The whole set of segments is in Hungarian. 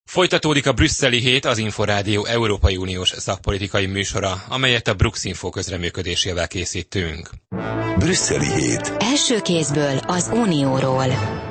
Folytatódik a brüsszeli hét, az Inforádió Európai Uniós szakpolitikai műsora, amelyet a Bruxinfo közreműködésével készítünk. Brüsszeli hét. Első kézből az Unióról.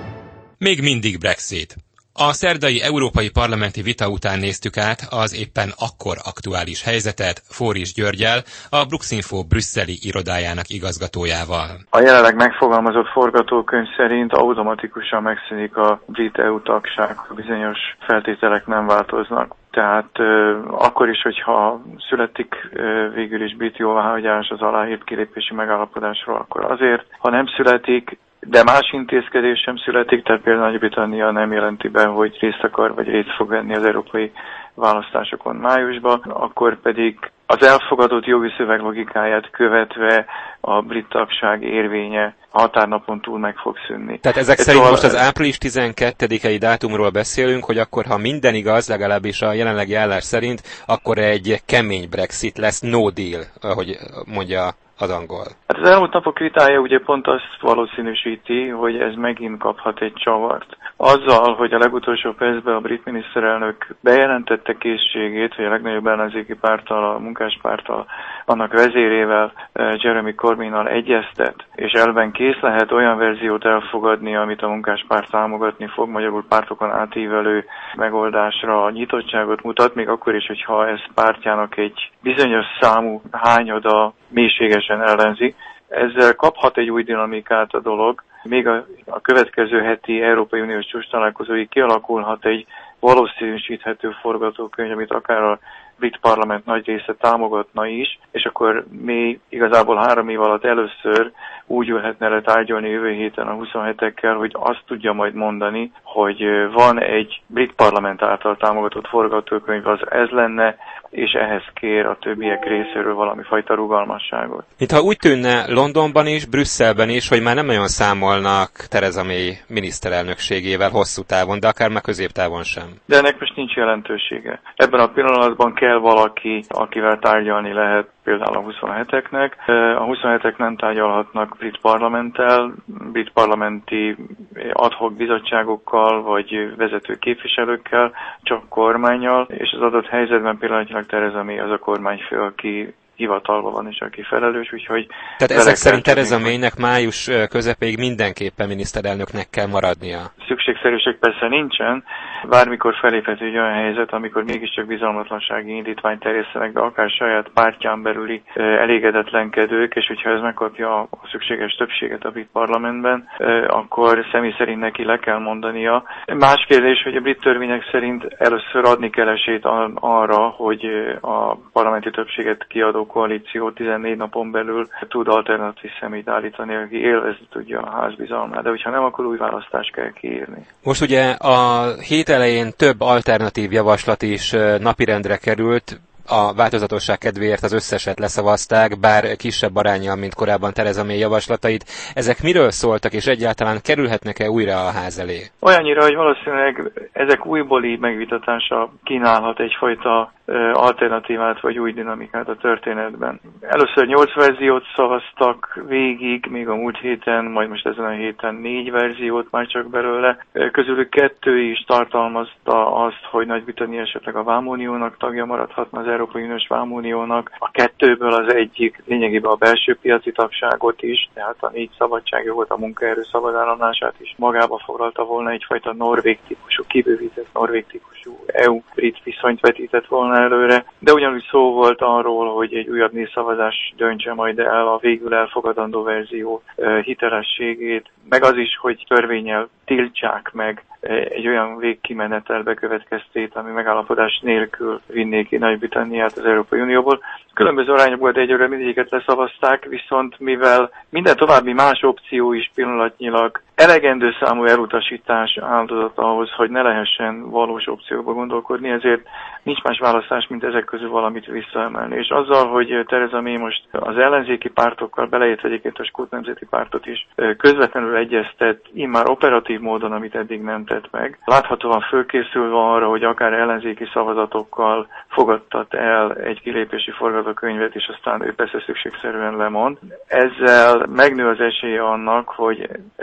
Még mindig Brexit. A szerdai európai parlamenti vita után néztük át az éppen akkor aktuális helyzetet Fóris Györggyel, a Bruxinfo brüsszeli irodájának igazgatójával. A jelenleg megfogalmazott forgatókönyv szerint automatikusan megszűnik a brit EU tagság, ha bizonyos feltételek nem változnak. Tehát akkor is, hogyha születik végül is brit jóváhagyás az aláírt kilépési megállapodásról, akkor azért, ha nem születik, de más intézkedés sem születik, tehát például Nagy-Britannia nem jelenti be, hogy részt akar vagy részt fog venni az európai választásokon májusban, akkor pedig az elfogadott jogi szöveg logikáját követve a brit tagság érvénye határnapon túl meg fog szűnni. Tehát ezek szerint most az április 12-i dátumról beszélünk, hogy akkor, ha minden igaz, legalábbis a jelenlegi állás szerint, akkor egy kemény Brexit lesz, no deal, ahogy mondja az angol. Hát az elmúlt napok vitája ugye pont azt valószínűsíti, hogy ez megint kaphat egy csavart. Azzal, hogy a legutolsó percben a brit miniszterelnök bejelentette készségét, hogy a legnagyobb ellenzéki párttal, a munkáspárttal, annak vezérével, Jeremy Corbynnal egyeztet, és elben kész lehet olyan verziót elfogadni, amit a munkáspárt támogatni fog, magyarul pártokon átívelő megoldásra nyitottságot mutat, még akkor is, hogyha ez pártjának egy bizonyos számú hányada mélységesen ellenzi. Ezzel kaphat egy új dinamikát a dolog. Még a következő heti Európai Uniós csúcstalálkozóig kialakulhat egy valószínűsíthető forgatókönyv, amit akár a brit parlament nagy része támogatna is, és akkor még igazából 3 év alatt először úgy ülhetne le tárgyalni jövő héten a 27-ekkel, hogy azt tudja majd mondani, hogy van egy brit parlament által támogatott forgatókönyv, az ez lenne, és ehhez kér a többiek részéről valami fajta rugalmasságot. Mintha úgy tűnne Londonban is, Brüsszelben is, hogy már nem nagyon számolnak Theresa May miniszterelnökségével hosszú távon, de akár már középtávon sem. De ennek most nincs jelentősége. Ebben a pillanatban kell valaki, akivel tárgyalni lehet, például a 27-eknek. A 27-ek nem tárgyalhatnak brit parlamenttel, brit parlamenti ad hoc bizottságokkal, vagy vezető képviselőkkel, csak kormánnyal, és az adott helyzetben pillanatnyilag Theresa May az a kormányfő, aki hivatalban van és aki felelős, úgyhogy... Tehát ezek szerint Theresa Maynek május közepéig mindenképpen miniszterelnöknek kell maradnia. Szükségszerűség persze nincsen, bármikor feléphet egy olyan helyzet, amikor mégiscsak bizalmatlansági indítványt terjesztenek be, akár saját pártján belüli elégedetlenkedők, és hogyha ez megkapja a szükséges többséget a brit parlamentben, akkor személy szerint neki le kell mondania. Más kérdés, hogy a brit törvények szerint először adni kell esélyt arra, hogy a parlamenti többséget kiadó koalíció 14 napon belül tud alternatív személyt állítani, aki élvezni tudja a ház bizalmát, de hogyha nem, akkor új választást kell kiírni. Most ugye a hét elején több alternatív javaslat is napirendre került, a változatosság kedvéért az összeset leszavazták, bár kisebb aránnyal, mint korábban Theresa May javaslatait. Ezek miről szóltak, és egyáltalán kerülhetnek-e újra a ház elé? Olyannyira, hogy valószínűleg ezek újbóli megvitatása kínálhat egyfajta alternatívát vagy új dinamikát a történetben. Először 8 verziót szavaztak végig, még a múlt héten, majd most ezen a héten 4 verziót már csak belőle. Közülük 2 is tartalmazta azt, hogy Nagy-Britannia esetleg a Vámuniónak tagja maradhatna, az Európai Uniós Vámuniónak. A 2-ből az egyik lényegében a belső piaci tagságot is, tehát a 4 szabadságjogot, a munkaerő szabad áramlását is magába foglalta volna, egyfajta norvég típusú, kibővített norvég típusú EU-brit viszonyt vetített volna előre, de ugyanúgy szó volt arról, hogy egy újabb népszavazás döntse majd el a végül elfogadandó verzió hitelességét, meg az is, hogy törvénnyel tiltsák meg egy olyan végkimenetel bekövetkeztét, ami megállapodás nélkül vinné ki Nagy-Britanniát az Európai Unióból. Különböző arányokból, de egyre mindegyiket leszavazták, viszont mivel minden további más opció is pillanatnyilag elegendő számú elutasítás áldozat ahhoz, hogy ne lehessen valós opciókba gondolkodni, ezért nincs más választás, mint ezek közül valamit visszaemelni. És azzal, hogy Theresa May most az ellenzéki pártokkal, beleértve egyébként a Skót Nemzeti Pártot is közvetlenül egyeztet, immár operatív módon, amit eddig nem tett meg. Láthatóan fölkészülve arra, hogy akár ellenzéki szavazatokkal fogadtat el egy kilépési forgatókönyvet, és aztán ő persze szükségszerűen lemond. Ezzel megnő az esélye annak, hogy ezek által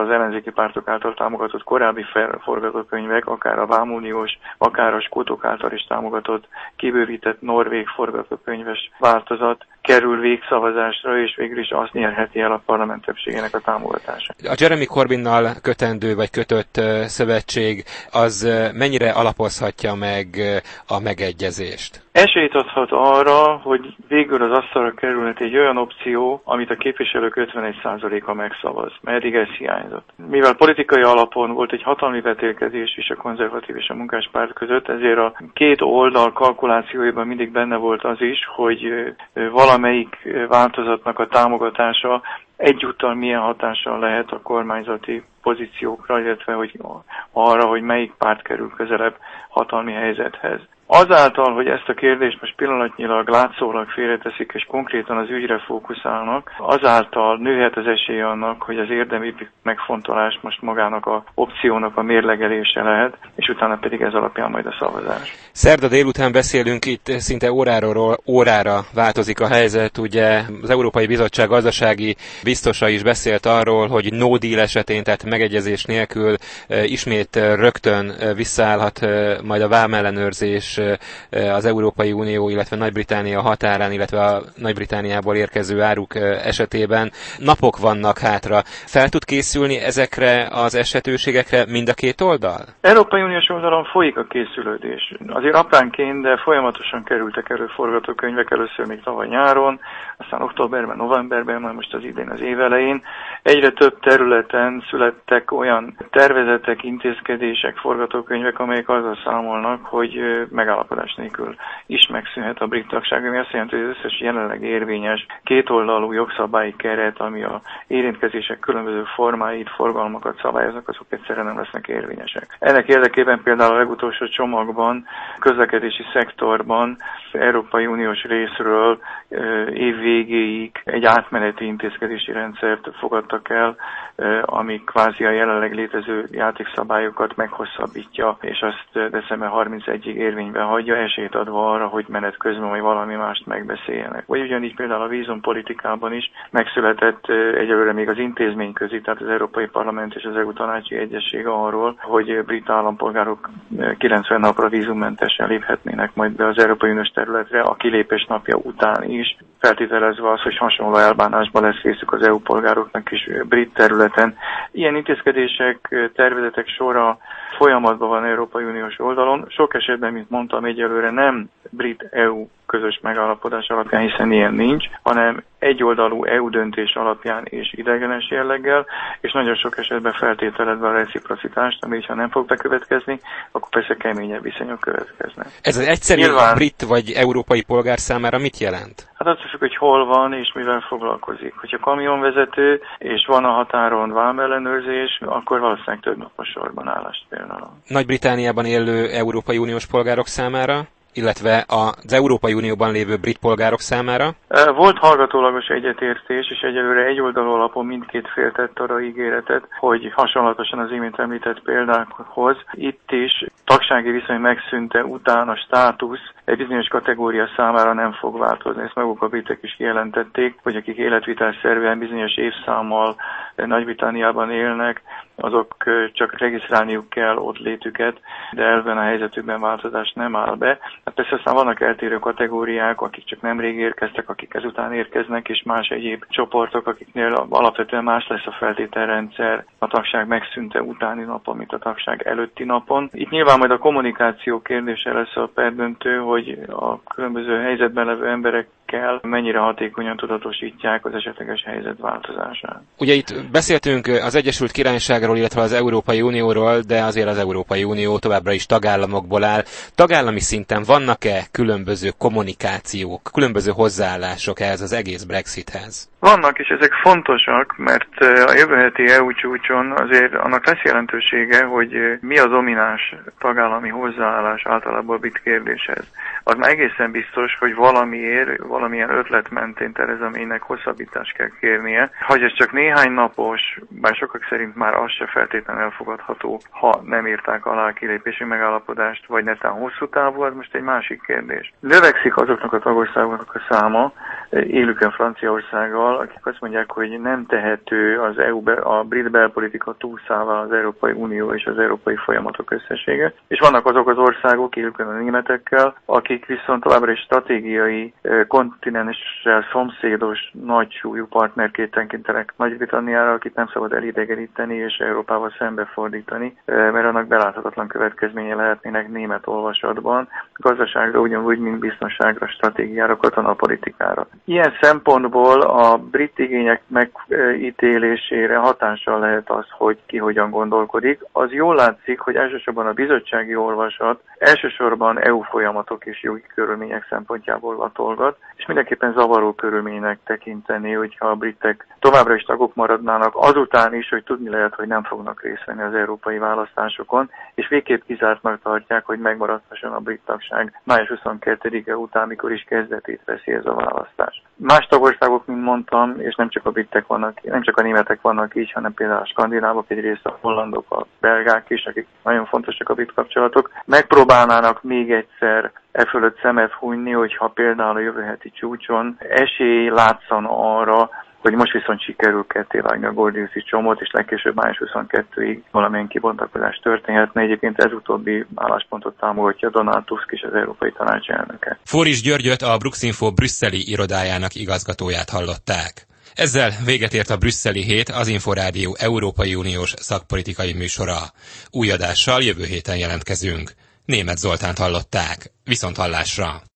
az ellenzéki pártok által támogatott korábbi forgatókönyvek, akár a vámuniós, akár a skótok által is támogatott kibővített norvég forgatókönyves változat kerül végszavazásra, és végül is azt nyerheti el a parlament többségének a támogatását. A Jeremy Corbynnal kötendő vagy kötött szövetség az mennyire alapozhatja meg a megegyezést? Esélyt adhat arra, hogy végül az asztalra kerülhet egy olyan opció, amit a képviselők 51%-a megszavaz, mert eddig ez hiányzott. Mivel politikai alapon volt egy hatalmi vetélkedés is a konzervatív és a munkáspárt között, ezért a két oldal kalkulációiban mindig benne volt az is, hogy valamelyik változatnak a támogatása egyúttal milyen hatással lehet a kormányzati pozíciókra, illetve hogy arra, hogy melyik párt kerül közelebb hatalmi helyzethez. Azáltal, hogy ezt a kérdést most pillanatnyilag látszólag félreteszik és konkrétan az ügyre fókuszálnak, azáltal nőhet az esélye annak, hogy az érdemi megfontolás most magának a opciónak a mérlegelése lehet, és utána pedig ez alapján majd a szavazás. Szerda délután beszélünk, itt szinte óráról órára változik a helyzet. Ugye az Európai Bizottság gazdasági biztosa is beszélt arról, hogy no deal esetén, tehát megegyezés nélkül ismét rögtön visszaállhat majd a vámellenőrzés az Európai Unió, illetve Nagy-Britannia határán, illetve a Nagy-Britanniából érkező áruk esetében. Napok vannak hátra. Fel tud készülni ezekre az esetőségekre mind a két oldal? Európai Uniós oldalon folyik a készülődés. Azért apránként, de folyamatosan kerültek elő forgatókönyvek, először még tavaly nyáron, aztán októberben, novemberben, majd most az idén az év elején. Egyre több területen születtek olyan tervezetek, intézkedések, forgatókönyvek, amelyek azzal számolnak, hogy megállapodás nélkül is megszűnhet a brit tagság, ami azt jelenti, hogy az összes jelenleg érvényes kétoldalú jogszabályi keret, ami a érintkezések különböző formáit, forgalmakat szabályoznak, azok egyszerűen nem lesznek érvényesek. Ennek érdekében például a legutolsó csomagban, közlekedési szektorban Európai Uniós részről év végéig egy átmeneti intézkedési rendszert fogadtak el, ami kvázi a jelenleg létező játékszabályokat meghosszabbítja, és azt december 31-ig érvényben hagyja, esélyt adva arra, hogy menet közben vagy valami mást megbeszéljenek. Vagy ugyanígy például a vízumpolitikában is megszületett egyelőre még az intézményközi, tehát az Európai Parlament és az EU tanácsi egyezség arról, hogy brit állampolgárok 90 napra vízummentesen léphetnének majd be az Európai Uniós területre a kilépés napja után is, feltételezve az, hogy hasonló elbánásban lesz részük az EU polgároknak is brit területen. Ilyen intézkedések, tervezetek sora folyamatban van Európai Uniós oldalon. Sok esetben, mint mondtam, egyelőre nem brit-EU közös megállapodás alapján, hiszen ilyen nincs, hanem egyoldalú EU döntés alapján és ideiglenes jelleggel, és nagyon sok esetben feltételezve a reciprocitást, ami ha nem fog bekövetkezni, akkor persze keményebb viszonyok következnek. Ez az egyszerű brit vagy európai polgár számára mit jelent? Hát attól függ, hogy hol van és mivel foglalkozik. Hogyha kamionvezető és van a határon vámellenőrzés, akkor valószínűleg több napos sorban állást például. Nagy-Britanniában élő Európai Uniós polgárok számára, illetve az Európai Unióban lévő brit polgárok számára? Volt hallgatólagos egyetértés, és egyelőre egyoldalú alapon mindkét fél tett arra ígéretet, hogy hasonlatosan az imént említett példákhoz itt is tagsági viszony megszűnte után a státusz egy bizonyos kategória számára nem fog változni. Ezt maguk a britek is kijelentették, hogy akik életvitelszerűen bizonyos évszámmal Nagy-Britanniában élnek, azok csak regisztrálniuk kell ott létüket, de elven a helyzetükben változás nem áll be. Hát persze aztán vannak eltérő kategóriák, akik csak nemrég érkeztek, akik ezután érkeznek, és más egyéb csoportok, akiknél alapvetően más lesz a feltételrendszer a tagság megszűnte utáni napon, mint a tagság előtti napon. Itt nyilván majd a kommunikáció kérdése lesz a perdöntő, hogy a különböző helyzetben levő emberekkel mennyire hatékonyan tudatosítják az esetleges helyzet változását. Ugye itt beszéltünk az Egyesült Királyságról, illetve az Európai Unióról, de azért az Európai Unió továbbra is tagállamokból áll. Tagállami szinten vannak-e különböző kommunikációk, különböző hozzáállások ehhez az egész Brexithez? Vannak, és ezek fontosak, mert a jövő heti EU csúcson azért annak lesz jelentősége, hogy mi a domináns tagállami hozzáállás általában a brit kérdéshez. Az már egészen biztos, hogy valamilyen ötlet mentén Theresa Maynek hosszabbítást kell kérnie. Hogy ez csak néhány napos, bár sokak szerint már az se feltétlenül elfogadható, ha nem írták alá a kilépési megállapodást, vagy netán hosszú távú, az most egy másik kérdés. Növekszik azoknak a tagországoknak a száma, élükön Franciaországgal, akik azt mondják, hogy nem tehető az a brit belpolitika túlszává az Európai Unió és az európai folyamatok összessége. És vannak azok az országok, élükön a németekkel, akik viszont továbbra is stratégiai, kontinenssel szomszédos, nagy súlyú partnerként tekintenek Nagy-Britanniára, akit nem szabad elidegeníteni és Európával szembefordítani, mert annak beláthatatlan következménye lehetnének német olvasatban, gazdaságra ugyanúgy, mint biztonságra, stratégiára, katonapolitikára. Ilyen szempontból a brit igények megítélésére hatással lehet az, hogy ki hogyan gondolkodik. Az jól látszik, hogy elsősorban a bizottsági olvasat elsősorban EU folyamatok és jogi körülmények szempontjából latolgat, és mindenképpen zavaró körülménynek tekinteni, hogyha a britek továbbra is tagok maradnának, azután is, hogy tudni lehet, hogy nem fognak részt venni az európai választásokon, és végképp kizártnak tartják, hogy megmaradhasson a brit tagság május 22-e után, mikor is kezdetét veszi ez a választás. Más tagországok, mint mondtam, és nem csak a britek vannak, nem csak a németek vannak így, hanem például a skandinávok, egyrészt a hollandok, a belgák is, akik nagyon fontosak a brit kapcsolatok, megpróbálnának még egyszer e fölött szemet hunyni, hogyha például a jövő heti csúcson esély látszan arra, hogy most viszont sikerül kettévágni a gordiuszi csomót, és legkésőbb május 22-ig valamilyen kibontakozás történhetne. Egyébként ez utóbbi álláspontot támogatja Donald Tusk is, az Európai Tanács elnöke. Fóris Györgyöt, a Bruxinfo brüsszeli irodájának igazgatóját hallották. Ezzel véget ért a Brüsszeli Hét, az Inforádió Európai Uniós szakpolitikai műsora. Új adással jövő héten jelentkezünk. Németh Zoltánt hallották. Viszonthallásra!